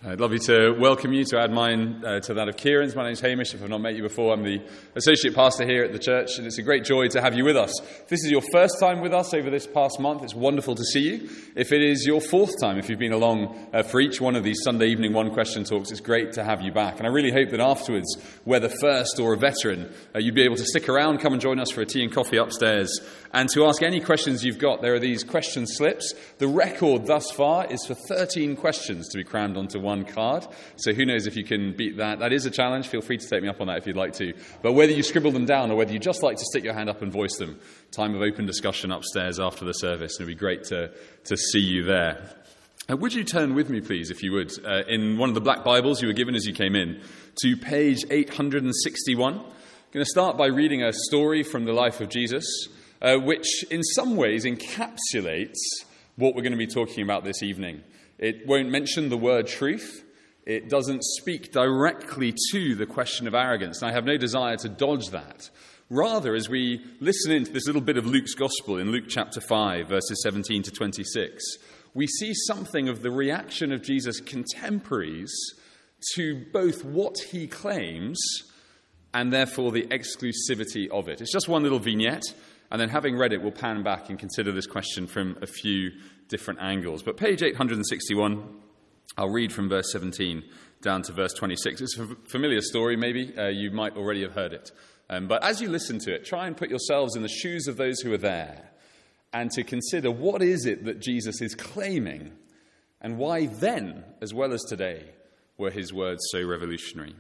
I'd love you to welcome you, to add mine to that of Kieran's. My name's Hamish. If I've not met you before, I'm the associate pastor here at the church, and it's a great joy to have you with us. If this is your first time with us over this past month, it's wonderful to see you. If it is your fourth time, if you've been along for each one of these Sunday evening One Question talks, it's great to have you back. And I really hope that afterwards, whether first or a veteran, you'd be able to stick around, come and join us for a tea and coffee upstairs, and to ask any questions you've got. There are these question slips. The record thus far is for 13 questions to be crammed onto one card. So who knows if you can beat that. That is a challenge. Feel free to take me up on that if you'd like to. But whether you scribble them down or whether you just like to stick your hand up and voice them, time of open discussion upstairs after the service. And it'd be great to see you there. Would you turn with me, please, if you would, in one of the black Bibles you were given as you came in, to page 861. I'm going to start by reading a story from the life of Jesus, which in some ways encapsulates what we're going to be talking about this evening. It won't mention the word truth. It doesn't speak directly to the question of arrogance, and I have no desire to dodge that. Rather, as we listen into this little bit of Luke's Gospel in Luke chapter 5, verses 17 to 26, we see something of the reaction of Jesus' contemporaries to both what he claims and therefore the exclusivity of it. It's just one little vignette, and then having read it, we'll pan back and consider this question from a few different angles. But page 861, I'll read from verse 17 down to verse 26. It's a familiar story, maybe. You might already have heard it. But as you listen to it, try and put yourselves in the shoes of those who are there and to consider what is it that Jesus is claiming and why then, as well as today, were his words so revolutionary.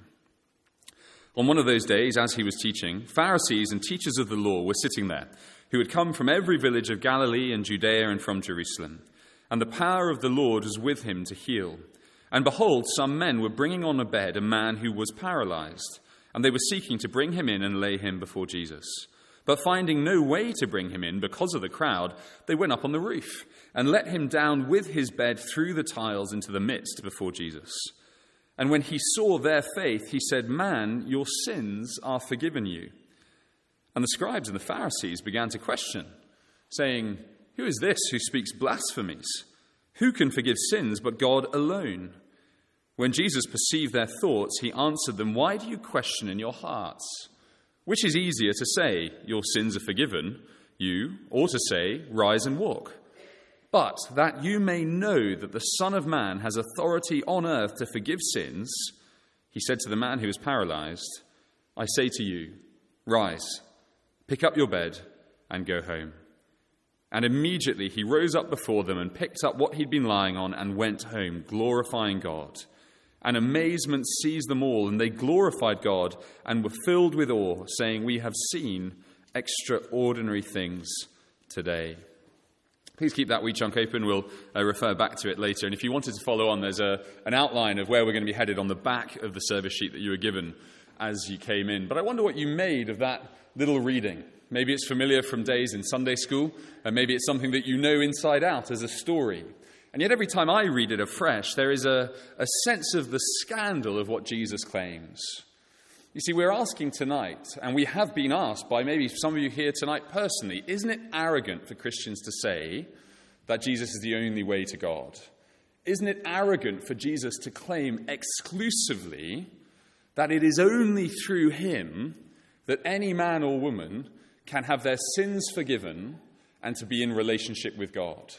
On one of those days, as he was teaching, Pharisees and teachers of the law were sitting there, who had come from every village of Galilee and Judea and from Jerusalem. And the power of the Lord was with him to heal. And behold, some men were bringing on a bed a man who was paralyzed, and they were seeking to bring him in and lay him before Jesus. But finding no way to bring him in because of the crowd, they went up on the roof and let him down with his bed through the tiles into the midst before Jesus. And when he saw their faith, he said, "Man, your sins are forgiven you." And the scribes and the Pharisees began to question, saying, "Who is this who speaks blasphemies? Who can forgive sins but God alone?" When Jesus perceived their thoughts, he answered them, "Why do you question in your hearts? Which is easier to say, 'Your sins are forgiven,' you, or to say, 'Rise and walk'? But that you may know that the Son of Man has authority on earth to forgive sins," he said to the man who was paralyzed, "I say to you, rise, pick up your bed, and go home." And immediately he rose up before them and picked up what he'd been lying on and went home, glorifying God. And amazement seized them all, and they glorified God and were filled with awe, saying, "We have seen extraordinary things today." Please keep that wee chunk open. We'll refer back to it later. And if you wanted to follow on, there's an outline of where we're going to be headed on the back of the service sheet that you were given as you came in. But I wonder what you made of that little reading. Maybe it's familiar from days in Sunday school, and maybe it's something that you know inside out as a story. And yet every time I read it afresh, there is a sense of the scandal of what Jesus claims. You see, we're asking tonight, and we have been asked by maybe some of you here tonight personally, isn't it arrogant for Christians to say that Jesus is the only way to God? Isn't it arrogant for Jesus to claim exclusively that it is only through him that any man or woman can have their sins forgiven and to be in relationship with God?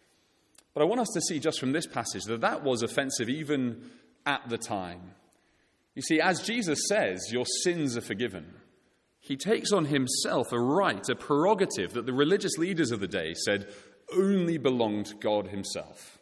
But I want us to see just from this passage that that was offensive even at the time. You see, as Jesus says, your sins are forgiven, he takes on himself a right, a prerogative that the religious leaders of the day said only belonged to God himself.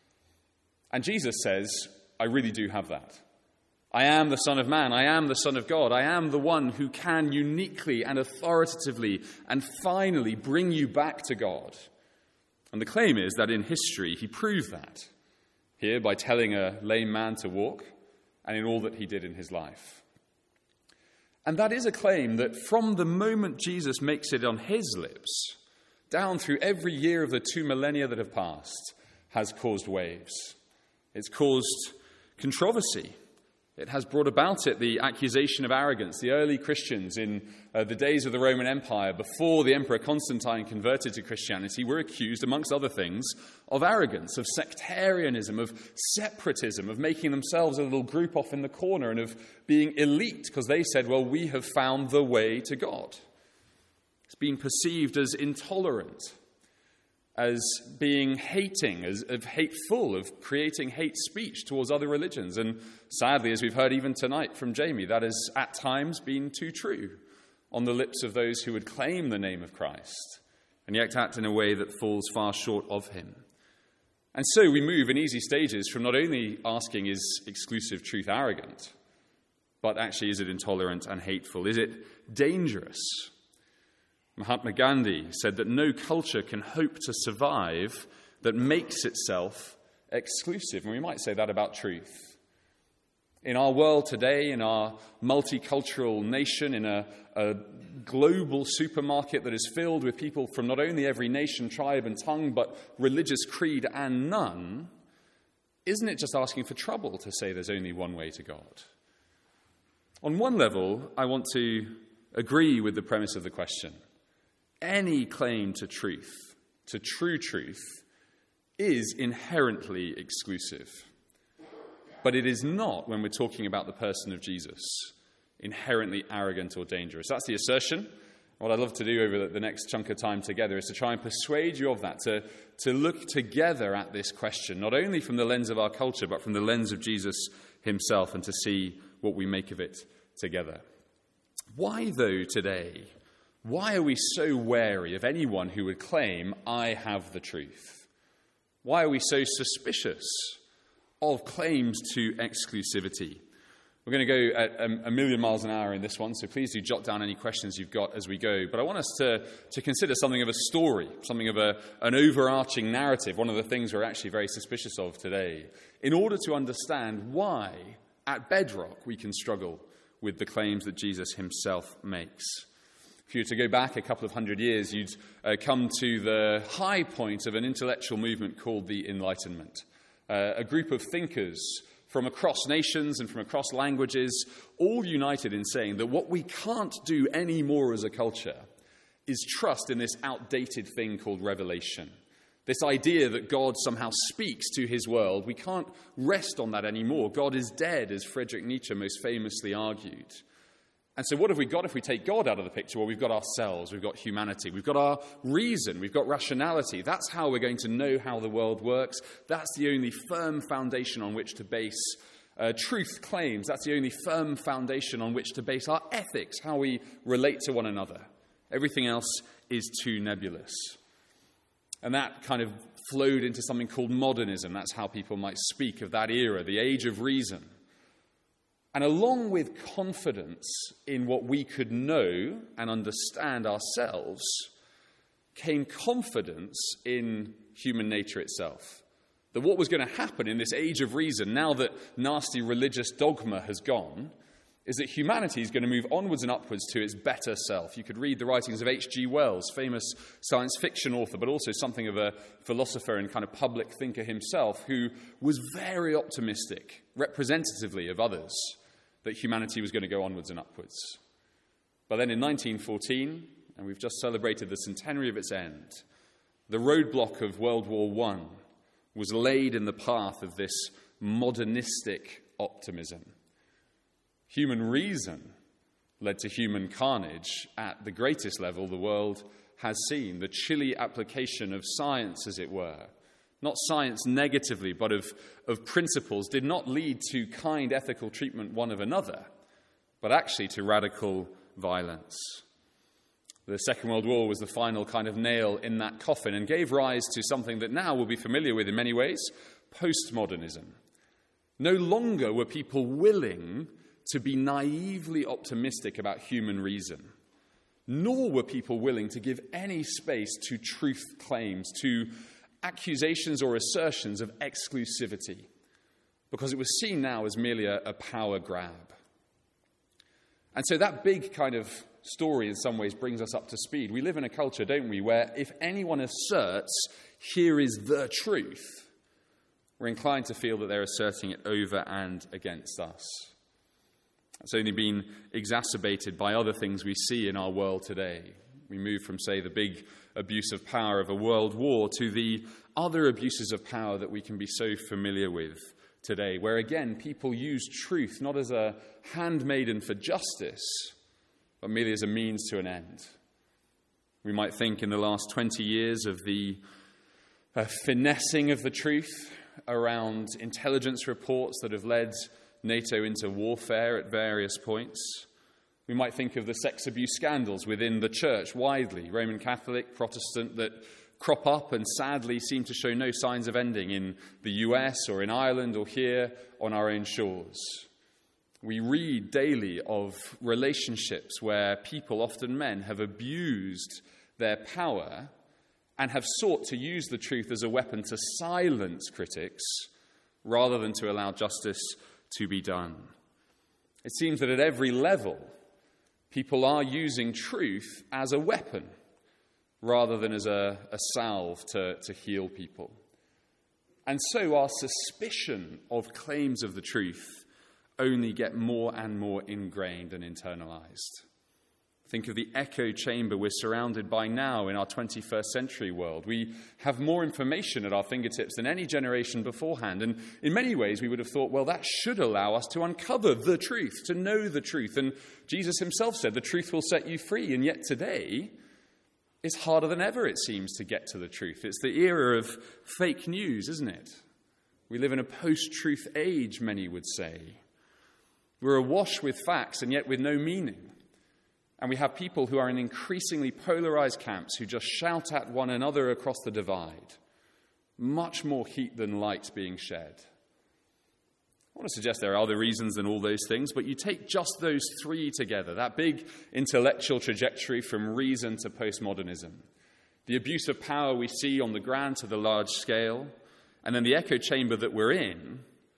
And Jesus says, I really do have that. I am the Son of Man. I am the Son of God. I am the one who can uniquely and authoritatively and finally bring you back to God. And the claim is that in history he proved that, here by telling a lame man to walk, and in all that he did in his life. And that is a claim that from the moment Jesus makes it on his lips, down through every year of the 2 millennia that have passed, has caused waves. It's caused controversy. It has brought about it the accusation of arrogance. The early Christians in the days of the Roman Empire, before the Emperor Constantine converted to Christianity, were accused, amongst other things, of arrogance, of sectarianism, of separatism, of making themselves a little group off in the corner, and of being elite, because they said, well, we have found the way to God. It's been perceived as intolerant, as being hating, as of hateful, of creating hate speech towards other religions. And sadly, as we've heard even tonight from Jamie, that has at times been too true on the lips of those who would claim the name of Christ, and yet act in a way that falls far short of him. And so we move in easy stages from not only asking, is exclusive truth arrogant, but actually, is it intolerant and hateful? Is it dangerous? Mahatma Gandhi said that no culture can hope to survive that makes itself exclusive. And we might say that about truth. In our world today, in our multicultural nation, in a global supermarket that is filled with people from not only every nation, tribe and tongue, but religious creed and none, isn't it just asking for trouble to say there's only one way to God? On one level, I want to agree with the premise of the question. Any claim to truth, to true truth, is inherently exclusive. But it is not, when we're talking about the person of Jesus, inherently arrogant or dangerous. That's the assertion. What I'd love to do over the next chunk of time together is to try and persuade you of that, to look together at this question, not only from the lens of our culture, but from the lens of Jesus himself, and to see what we make of it together. Why, though, today? Why are we so wary of anyone who would claim, I have the truth? Why are we so suspicious of claims to exclusivity? We're going to go at a million miles an hour in this one, so please do jot down any questions you've got as we go. But I want us to consider something of a story, something of an overarching narrative, one of the things we're actually very suspicious of today, in order to understand why, at bedrock, we can struggle with the claims that Jesus himself makes. If you were to go back a couple of hundred years, you'd come to the high point of an intellectual movement called the Enlightenment. A group of thinkers from across nations and from across languages, all united in saying that what we can't do anymore as a culture is trust in this outdated thing called revelation. This idea that God somehow speaks to his world, we can't rest on that anymore. God is dead, as Friedrich Nietzsche most famously argued. And so what have we got if we take God out of the picture? Well, we've got ourselves, we've got humanity, we've got our reason, we've got rationality. That's how we're going to know how the world works. That's the only firm foundation on which to base truth claims. That's the only firm foundation on which to base our ethics, how we relate to one another. Everything else is too nebulous. And that kind of flowed into something called modernism. That's how people might speak of that era, the age of reason. And along with confidence in what we could know and understand ourselves, came confidence in human nature itself. That what was going to happen in this age of reason, now that nasty religious dogma has gone, is that humanity is going to move onwards and upwards to its better self. You could read the writings of H.G. Wells, famous science fiction author, but also something of a philosopher and kind of public thinker himself, who was very optimistic, representatively of others, that humanity was going to go onwards and upwards. But then in 1914, and we've just celebrated the centenary of its end, the roadblock of World War I was laid in the path of this modernistic optimism. Human reason led to human carnage at the greatest level the world has seen, the chilly application of science, as it were. Not science negatively, but of principles, did not lead to kind ethical treatment one of another, but actually to radical violence. The Second World War was the final kind of nail in that coffin and gave rise to something that now we'll be familiar with in many ways, postmodernism. No longer were people willing to be naively optimistic about human reason, nor were people willing to give any space to truth claims, to accusations or assertions of exclusivity, because it was seen now as merely a power grab. And so that big kind of story in some ways brings us up to speed. We live in a culture, don't we, where if anyone asserts, here is the truth, we're inclined to feel that they're asserting it over and against us. It's only been exacerbated by other things we see in our world today. We move from, say, the big abuse of power of a world war to the other abuses of power that we can be so familiar with today, where again people use truth not as a handmaiden for justice, but merely as a means to an end. We might think in the last 20 years of the finessing of the truth around intelligence reports that have led NATO into warfare at various points. We might think of the sex abuse scandals within the church widely, Roman Catholic, Protestant, that crop up and sadly seem to show no signs of ending in the US or in Ireland or here on our own shores. We read daily of relationships where people, often men, have abused their power and have sought to use the truth as a weapon to silence critics rather than to allow justice to be done. It seems that at every level, people are using truth as a weapon rather than as a salve to heal people. And so our suspicion of claims of the truth only get more and more ingrained and internalized. Think of the echo chamber we're surrounded by now in our 21st century world. We have more information at our fingertips than any generation beforehand. And in many ways, we would have thought, well, that should allow us to uncover the truth, to know the truth. And Jesus himself said, the truth will set you free. And yet today, it's harder than ever, it seems, to get to the truth. It's the era of fake news, isn't it? We live in a post-truth age, many would say. We're awash with facts and yet with no meaning. And we have people who are in increasingly polarized camps who just shout at one another across the divide. Much more heat than light being shed. I want to suggest there are other reasons than all those things, but you take just those three together, that big intellectual trajectory from reason to postmodernism, the abuse of power we see on the grand to the large scale, and then the echo chamber that we're in,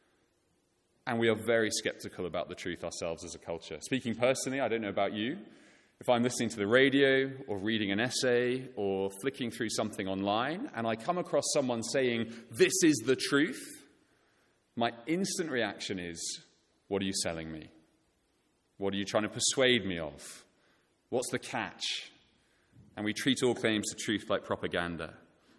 and we are very skeptical about the truth ourselves as a culture. Speaking personally, I don't know about you, if I'm listening to the radio or reading an essay or flicking through something online and I come across someone saying, this is the truth, my instant reaction is, what are you selling me? What are you trying to persuade me of? What's the catch? And we treat all claims to truth like propaganda.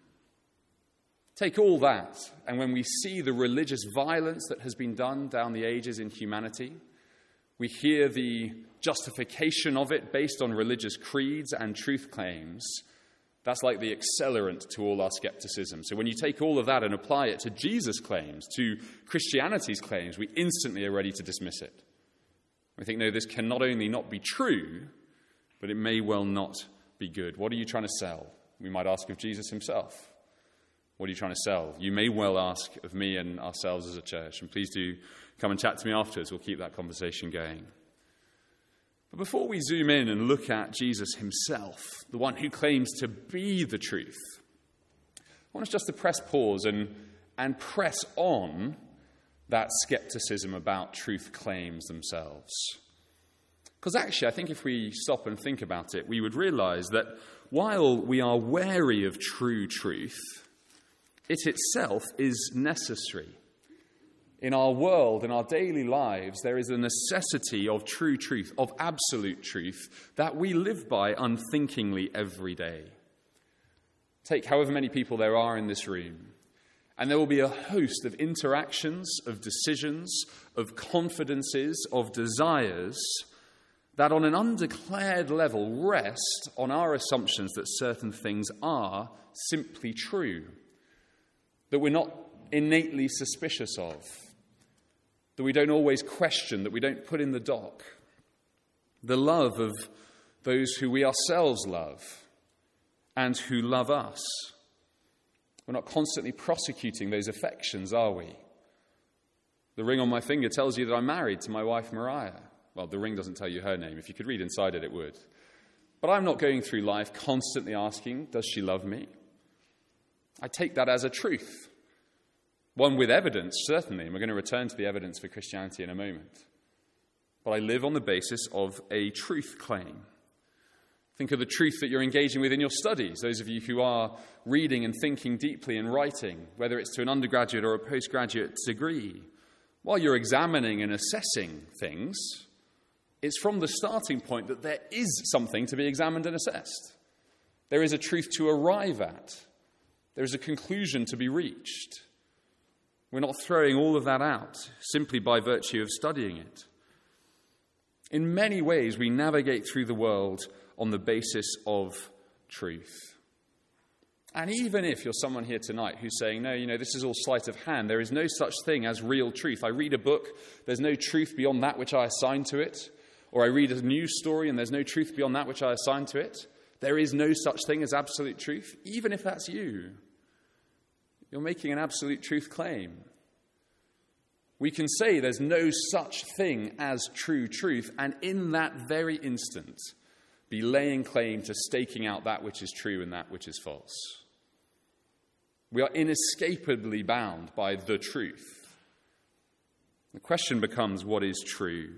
Take all that, and when we see the religious violence that has been done down the ages in humanity, we hear the justification of it based on religious creeds and truth claims. That's like the accelerant to all our skepticism. So when you take all of that and apply it to Jesus' claims, to Christianity's claims, we instantly are ready to dismiss it. We think, no, this can not only not be true, but it may well not be good. What are you trying to sell? We might ask of Jesus himself. What are you trying to sell? You may well ask of me and ourselves as a church. And please do come and chat to me afterwards. We'll keep that conversation going. But before we zoom in and look at Jesus himself, the one who claims to be the truth, I want us just to press pause and press on that skepticism about truth claims themselves. Because actually, I think if we stop and think about it, we would realize that while we are wary of true truth, it itself is necessary. In our world, in our daily lives, there is a necessity of true truth, of absolute truth, that we live by unthinkingly every day. Take however many people there are in this room, and there will be a host of interactions, of decisions, of confidences, of desires that on an undeclared level rest on our assumptions that certain things are simply true, that we're not innately suspicious of, that we don't always question, that we don't put in the dock. The love of those who we ourselves love and who love us. We're not constantly prosecuting those affections, are we? The ring on my finger tells you that I'm married to my wife, Mariah. Well, the ring doesn't tell you her name. If you could read inside it, it would. But I'm not going through life constantly asking, does she love me? I take that as a truth. One with evidence, certainly, and we're going to return to the evidence for Christianity in a moment. But I live on the basis of a truth claim. Think of the truth that you're engaging with in your studies, those of you who are reading and thinking deeply and writing, whether it's to an undergraduate or a postgraduate degree. While you're examining and assessing things, It's from the starting point that there is something to be examined and assessed. There is a truth to arrive at. There is a conclusion to be reached. We're not throwing all of that out simply by virtue of studying it. In many ways, we navigate through the world on the basis of truth. And even if you're someone here tonight who's saying, no, this is all sleight of hand, there is no such thing as real truth. I read a book, there's no truth beyond that which I assign to it. Or I read a news story and there's no truth beyond that which I assign to it. There is no such thing as absolute truth. Even if that's you, you're making an absolute truth claim. We can say there's no such thing as true truth, and in that very instant, be laying claim to staking out that which is true and that which is false. We are inescapably bound by the truth. The question becomes, what is true?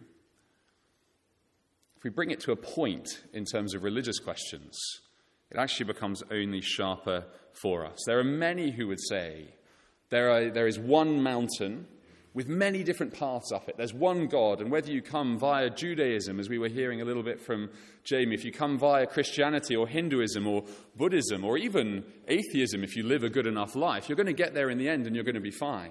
If we bring it to a point in terms of religious questions, it actually becomes only sharper for us. There are many who would say there is one mountain with many different paths up it. There's one God, and whether you come via Judaism, as we were hearing a little bit from Jamie, if you come via Christianity or Hinduism or Buddhism or even atheism, if you live a good enough life, you're going to get there in the end and you're going to be fine.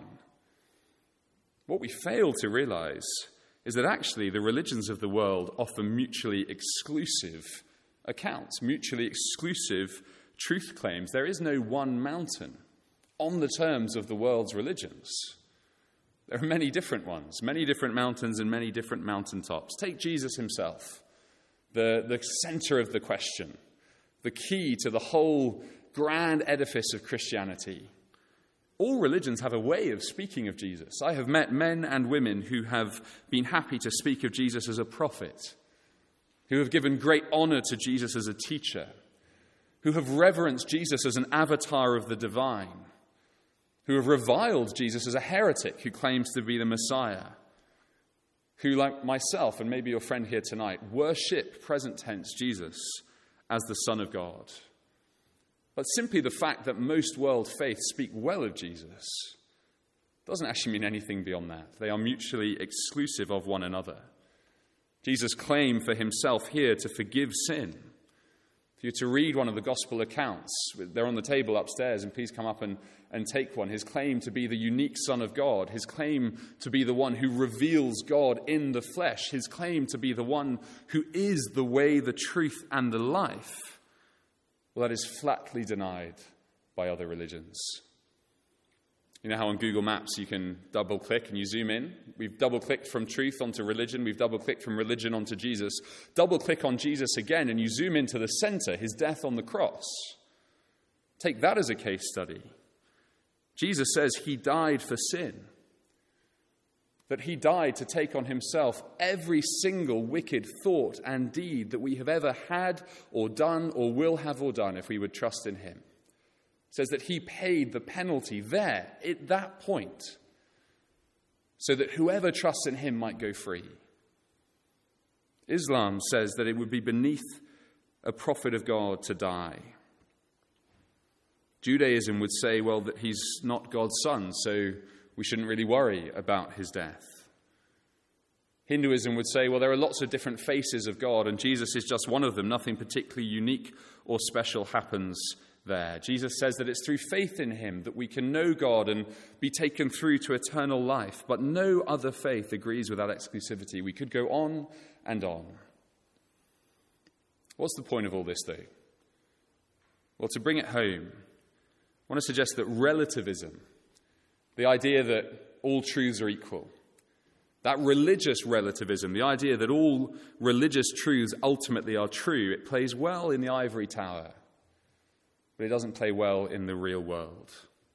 What we fail to realize is that actually the religions of the world offer mutually exclusive accounts, mutually exclusive truth claims. There is no one mountain on the terms of the world's religions. There are many different ones, many different mountains and many different mountaintops. Take Jesus himself, the center of the question, the key to the whole grand edifice of Christianity. All religions have a way of speaking of Jesus. I have met men and women who have been happy to speak of Jesus as a prophet, who have given great honor to Jesus as a teacher, who have reverenced Jesus as an avatar of the divine, who have reviled Jesus as a heretic who claims to be the Messiah, who, like myself and maybe your friend here tonight, worship present tense Jesus as the Son of God. But simply the fact that most world faiths speak well of Jesus doesn't actually mean anything beyond that. They are mutually exclusive of one another. Jesus' claim for himself here to forgive sin. If you're to read one of the gospel accounts, they're on the table upstairs, and please come up and take one. His claim to be the unique Son of God, his claim to be the one who reveals God in the flesh, his claim to be the one who is the way, the truth, and the life, well, that is flatly denied by other religions. You know how on Google Maps you can double-click and you zoom in? We've double-clicked from truth onto religion. We've double-clicked from religion onto Jesus. Double-click on Jesus again and you zoom into the center, his death on the cross. Take that as a case study. Jesus says he died for sin. That he died to take on himself every single wicked thought and deed that we have ever had or done or will have or done if we would trust in him. Says that he paid the penalty there, at that point, so that whoever trusts in him might go free. Islam says that it would be beneath a prophet of God to die. Judaism would say, well, that he's not God's son, so we shouldn't really worry about his death. Hinduism would say, well, there are lots of different faces of God, and Jesus is just one of them. Nothing particularly unique or special happens there. Jesus says that it's through faith in him that we can know God and be taken through to eternal life, but no other faith agrees with that exclusivity. We could go on and on. What's the point of all this, though? Well, to bring it home, I want to suggest that relativism, the idea that all truths are equal, that religious relativism, the idea that all religious truths ultimately are true, it plays well in the ivory tower, but it doesn't play well in the real world.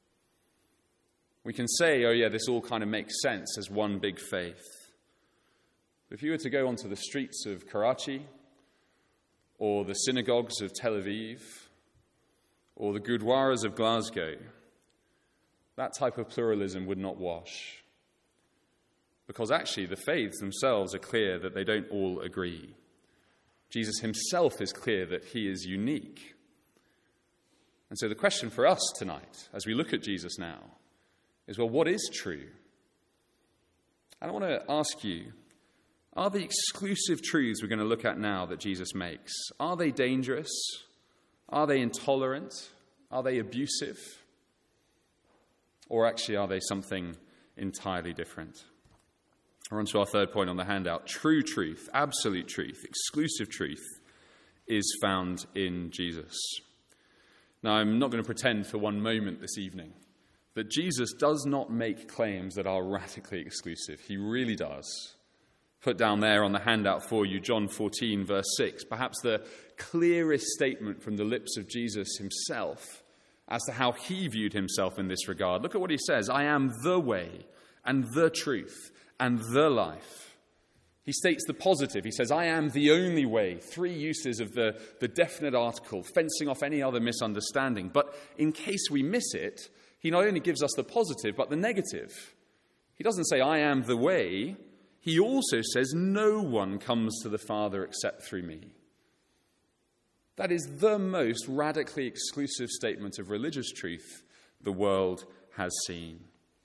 We can say, oh yeah, this all kind of makes sense as one big faith. But if you were to go onto the streets of Karachi, or the synagogues of Tel Aviv, or the gurdwaras of Glasgow, that type of pluralism would not wash. Because actually the faiths themselves are clear that they don't all agree. Jesus himself is clear that he is unique. And so the question for us tonight, as we look at Jesus now, is, well, what is true? And I want to ask you, Are the exclusive truths we're going to look at now that Jesus makes, are they dangerous? Are they intolerant? Are they abusive? Or actually, are they something entirely different? We're on to our third point on the handout. True truth, absolute truth, exclusive truth is found in Jesus. Now, I'm not going to pretend for one moment this evening that Jesus does not make claims that are radically exclusive. He really does. Put down there on the handout for you, John 14, verse 6, perhaps the clearest statement from the lips of Jesus himself as to how he viewed himself in this regard. Look at what he says: I am the way and the truth and the life. He states the positive. He says, I am the only way. 3 uses of the definite article, fencing off any other misunderstanding. But in case we miss it, he not only gives us the positive, but the negative. He doesn't say, I am the way. He also says, no one comes to the Father except through me. That is the most radically exclusive statement of religious truth the world has seen.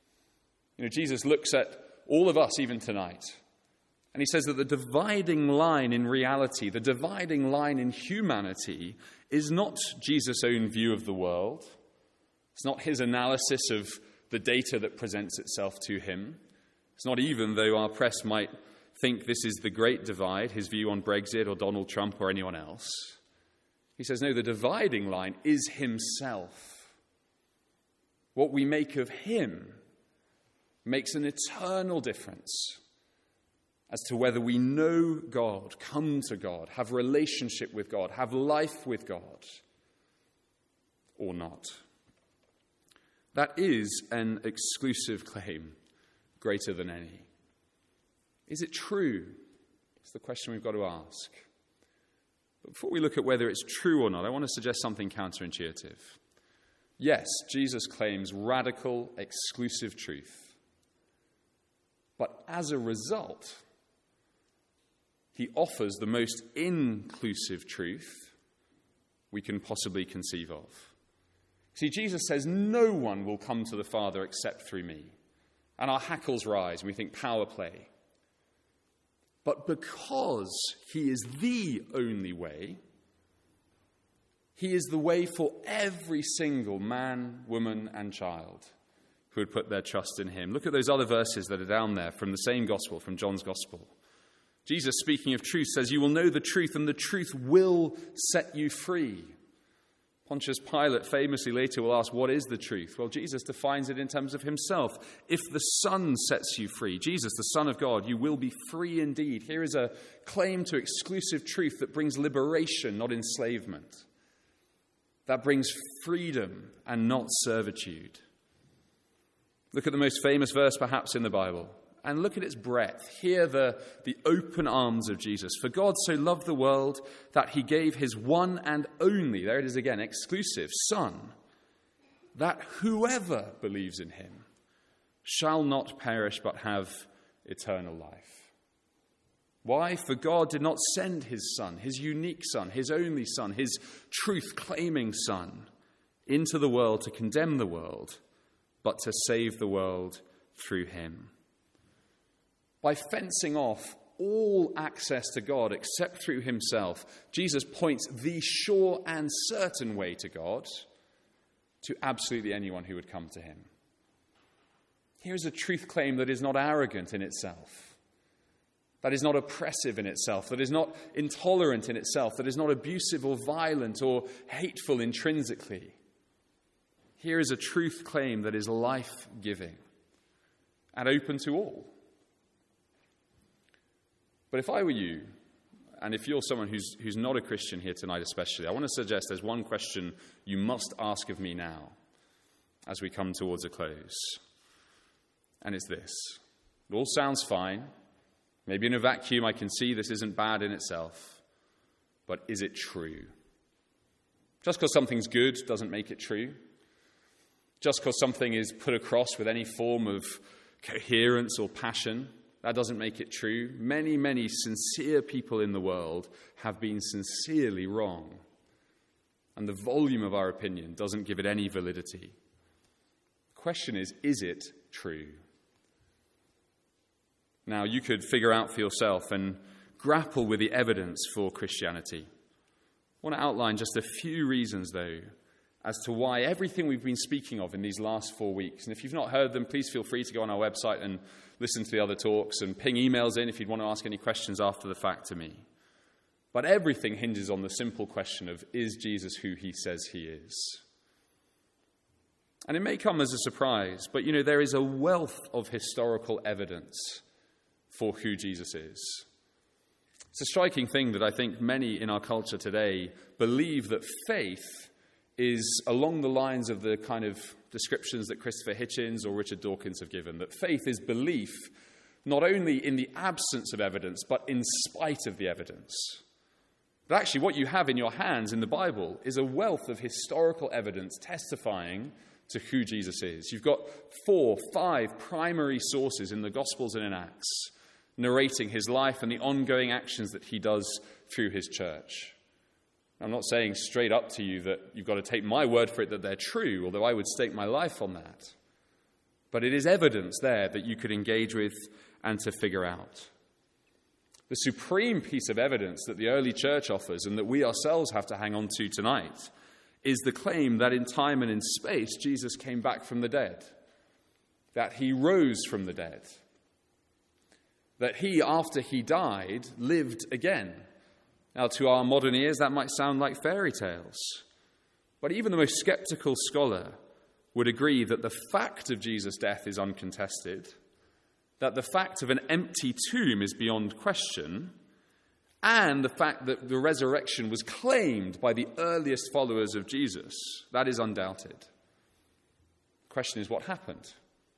Jesus looks at all of us even tonight, and he says that the dividing line in reality, the dividing line in humanity, is not Jesus' own view of the world. It's not his analysis of the data that presents itself to him. It's not even, though our press might think this is the great divide, his view on Brexit or Donald Trump or anyone else. He says, no, the dividing line is himself. What we make of him makes an eternal difference as to whether we know God, come to God, have relationship with God, have life with God, or not. That is an exclusive claim, greater than any. Is it true? It's the question we've got to ask. But before we look at whether it's true or not, I want to suggest something counterintuitive. Yes, Jesus claims radical, exclusive truth. But as a result, he offers the most inclusive truth we can possibly conceive of. See, Jesus says, no one will come to the Father except through me. And our hackles rise and we think power play. But because he is the only way, he is the way for every single man, woman, and child who would put their trust in him. Look at those other verses that are down there from the same gospel, from John's gospel. Jesus, speaking of truth, says, you will know the truth, and the truth will set you free. Pontius Pilate famously later will ask, what is the truth? Well, Jesus defines it in terms of himself. If the Son sets you free, Jesus, the Son of God, you will be free indeed. Here is a claim to exclusive truth that brings liberation, not enslavement. That brings freedom and not servitude. Look at the most famous verse perhaps in the Bible, and look at its breadth. Hear the open arms of Jesus. For God so loved the world that he gave his one and only, there it is again, exclusive Son, that whoever believes in him shall not perish but have eternal life. Why? For God did not send his Son, his unique Son, his only Son, his truth-claiming Son, into the world to condemn the world, but to save the world through him. By fencing off all access to God except through himself, Jesus points the sure and certain way to God to absolutely anyone who would come to him. Here is a truth claim that is not arrogant in itself, that is not oppressive in itself, that is not intolerant in itself, that is not abusive or violent or hateful intrinsically. Here is a truth claim that is life-giving and open to all. But if I were you, and if you're someone who's not a Christian here tonight especially, I want to suggest there's one question you must ask of me now as we come towards a close. And it's this. It all sounds fine. Maybe in a vacuum I can see this isn't bad in itself. But is it true? Just because something's good doesn't make it true. Just because something is put across with any form of coherence or passion, that doesn't make it true. Many, many sincere people in the world have been sincerely wrong. And the volume of our opinion doesn't give it any validity. The question is it true? Now, you could figure out for yourself and grapple with the evidence for Christianity. I want to outline just a few reasons, though, as to why everything we've been speaking of in these last 4 weeks, and if you've not heard them, please feel free to go on our website and listen to the other talks and ping emails in if you'd want to ask any questions after the fact to me. But everything hinges on the simple question of, is Jesus who he says he is? And it may come as a surprise, but there is a wealth of historical evidence for who Jesus is. It's a striking thing that I think many in our culture today believe that faith is along the lines of the kind of descriptions that Christopher Hitchens or Richard Dawkins have given, that faith is belief not only in the absence of evidence, but in spite of the evidence. But actually what you have in your hands in the Bible is a wealth of historical evidence testifying to who Jesus is. You've got 4, 5 primary sources in the Gospels and in Acts narrating his life and the ongoing actions that he does through his church. I'm not saying straight up to you that you've got to take my word for it that they're true, although I would stake my life on that. But it is evidence there that you could engage with and to figure out. The supreme piece of evidence that the early church offers and that we ourselves have to hang on to tonight is the claim that in time and in space, Jesus came back from the dead, that he rose from the dead, that he, after he died, lived again. Now, to our modern ears, that might sound like fairy tales, but even the most skeptical scholar would agree that the fact of Jesus' death is uncontested, that the fact of an empty tomb is beyond question, and the fact that the resurrection was claimed by the earliest followers of Jesus, that is undoubted. The question is, what happened?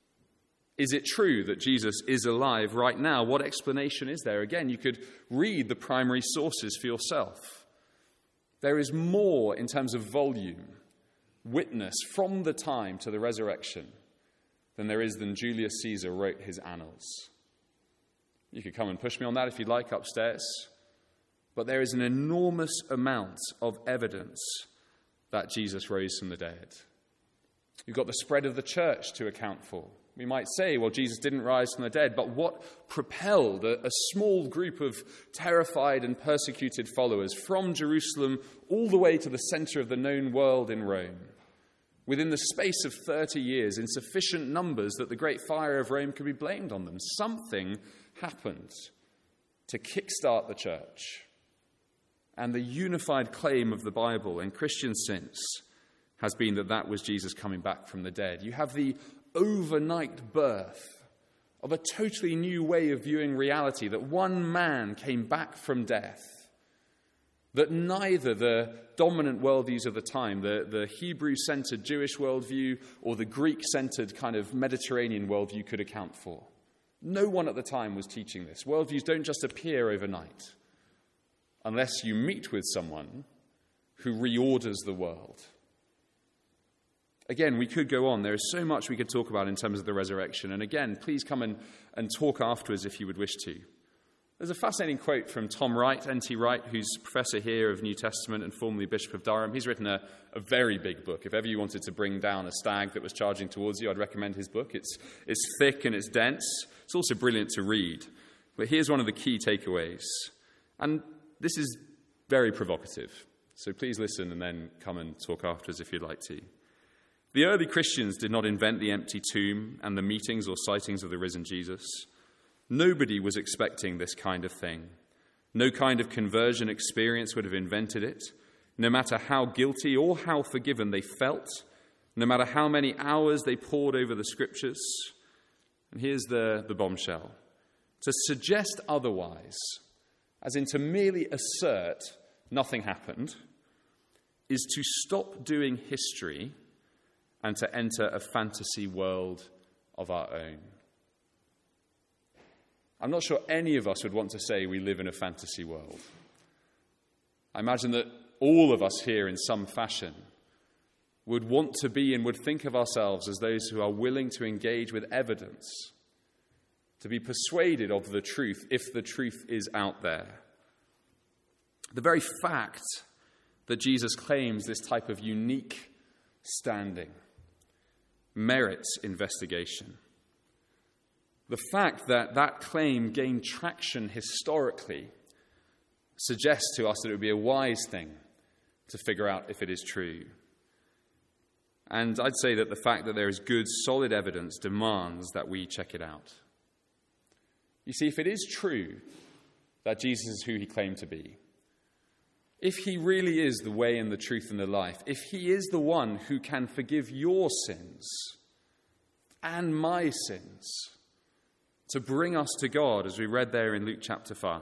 Is it true that Jesus is alive right now? What explanation is there? Again, you could read the primary sources for yourself. There is more in terms of volume, witness from the time to the resurrection than there is than Julius Caesar wrote his annals. You could come and push me on that if you'd like upstairs. But there is an enormous amount of evidence that Jesus rose from the dead. You've got the spread of the church to account for. We might say, well, Jesus didn't rise from the dead, but what propelled a small group of terrified and persecuted followers from Jerusalem all the way to the center of the known world in Rome, within the space of 30 years, in sufficient numbers that the great fire of Rome could be blamed on them? Something happened to kickstart the church. And the unified claim of the Bible and Christians since has been that that was Jesus coming back from the dead. You have the overnight birth of a totally new way of viewing reality, that one man came back from death, that neither the dominant worldviews of the time, the Hebrew-centered Jewish worldview or the Greek-centered kind of Mediterranean worldview could account for. No one at the time was teaching this. Worldviews don't just appear overnight unless you meet with someone who reorders the world. Again, we could go on. There is so much we could talk about in terms of the resurrection. And again, please come and talk afterwards if you would wish to. There's a fascinating quote from Tom Wright, N.T. Wright, who's professor here of New Testament and formerly Bishop of Durham. He's written a very big book. If ever you wanted to bring down a stag that was charging towards you, I'd recommend his book. It's thick and it's dense. It's also brilliant to read. But here's one of the key takeaways. And this is very provocative. So please listen and then come and talk afterwards if you'd like to. The early Christians did not invent the empty tomb and the meetings or sightings of the risen Jesus. Nobody was expecting this kind of thing. No kind of conversion experience would have invented it, no matter how guilty or how forgiven they felt, no matter how many hours they pored over the scriptures. And here's the bombshell. To suggest otherwise, as in to merely assert nothing happened, is to stop doing history and to enter a fantasy world of our own. I'm not sure any of us would want to say we live in a fantasy world. I imagine that all of us here in some fashion would want to be and would think of ourselves as those who are willing to engage with evidence, to be persuaded of the truth if the truth is out there. The very fact that Jesus claims this type of unique standing merits investigation. The fact that that claim gained traction historically suggests to us that it would be a wise thing to figure out if it is true. And I'd say that the fact that there is good, solid evidence demands that we check it out. You see, if it is true that Jesus is who he claimed to be, if he really is the way and the truth and the life, if he is the one who can forgive your sins and my sins, to bring us to God, as we read there in Luke chapter 5,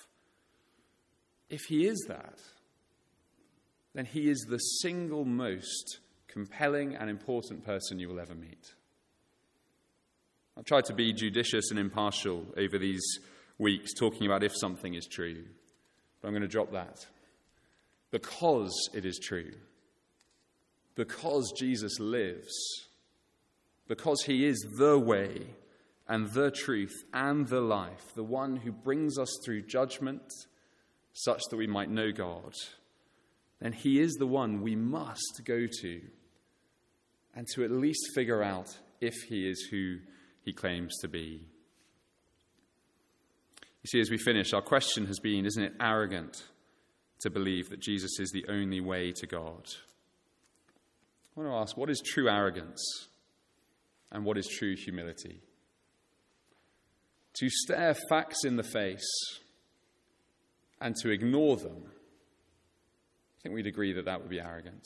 if he is that, then he is the single most compelling and important person you will ever meet. I've tried to be judicious and impartial over these weeks, talking about if something is true, but I'm going to drop that. Because it is true, because Jesus lives, because he is the way and the truth and the life, the one who brings us through judgment such that we might know God, then he is the one we must go to and to at least figure out if he is who he claims to be. You see, as we finish, our question has been, isn't it arrogant to believe that Jesus is the only way to God? I want to ask, what is true arrogance and what is true humility? To stare facts in the face and to ignore them, I think we'd agree that that would be arrogant.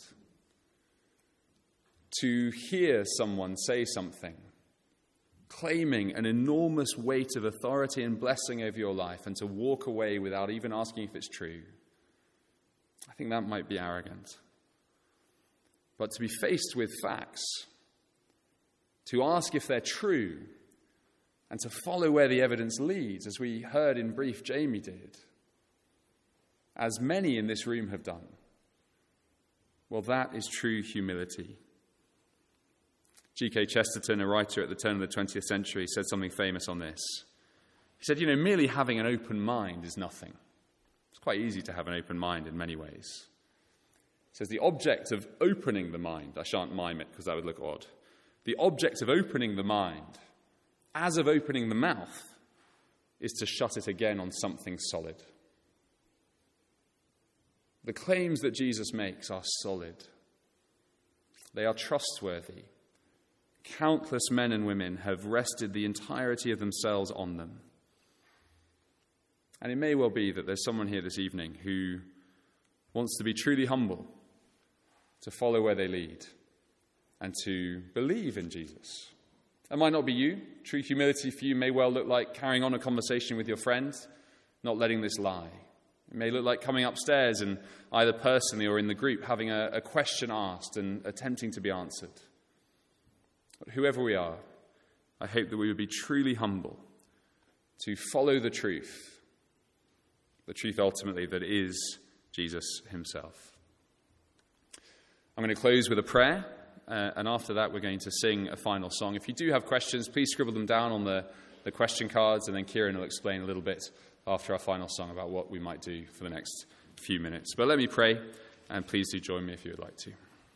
To hear someone say something, claiming an enormous weight of authority and blessing over your life, and to walk away without even asking if it's true, I think that might be arrogant. But to be faced with facts, to ask if they're true, and to follow where the evidence leads, as we heard in brief Jamie did, as many in this room have done, well, that is true humility. G.K. Chesterton, a writer at the turn of the 20th century, said something famous on this. He said, merely having an open mind is nothing. It's quite easy to have an open mind in many ways. He says, the object of opening the mind, I shan't mime it because that would look odd. The object of opening the mind, as of opening the mouth, is to shut it again on something solid. The claims that Jesus makes are solid. They are trustworthy. Countless men and women have rested the entirety of themselves on them. And it may well be that there's someone here this evening who wants to be truly humble, to follow where they lead, and to believe in Jesus. It might not be you. True humility for you may well look like carrying on a conversation with your friends, not letting this lie. It may look like coming upstairs and either personally or in the group having a question asked and attempting to be answered. But whoever we are, I hope that we would be truly humble to follow the truth ultimately that is Jesus himself. I'm going to close with a prayer, and after that we're going to sing a final song. If you do have questions, please scribble them down on the question cards, and then Kieran will explain a little bit after our final song about what we might do for the next few minutes. But let me pray, and please do join me if you would like to.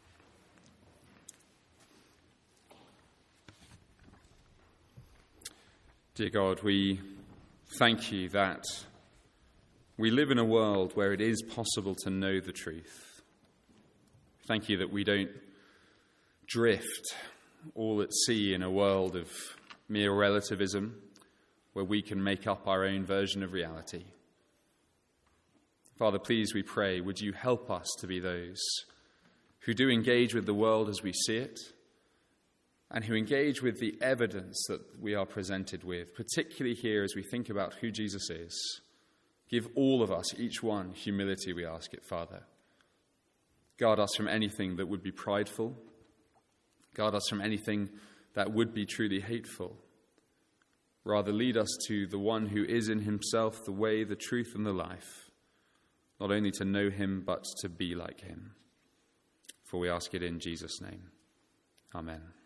Dear God, we thank you that we live in a world where it is possible to know the truth. Thank you that we don't drift all at sea in a world of mere relativism, where we can make up our own version of reality. Father, please, we pray, would you help us to be those who do engage with the world as we see it, and who engage with the evidence that we are presented with, particularly here as we think about who Jesus is. Give all of us, each one, humility, we ask it, Father. Guard us from anything that would be prideful. Guard us from anything that would be truly hateful. Rather, lead us to the one who is in himself the way, the truth, and the life, not only to know him, but to be like him. For we ask it in Jesus' name. Amen.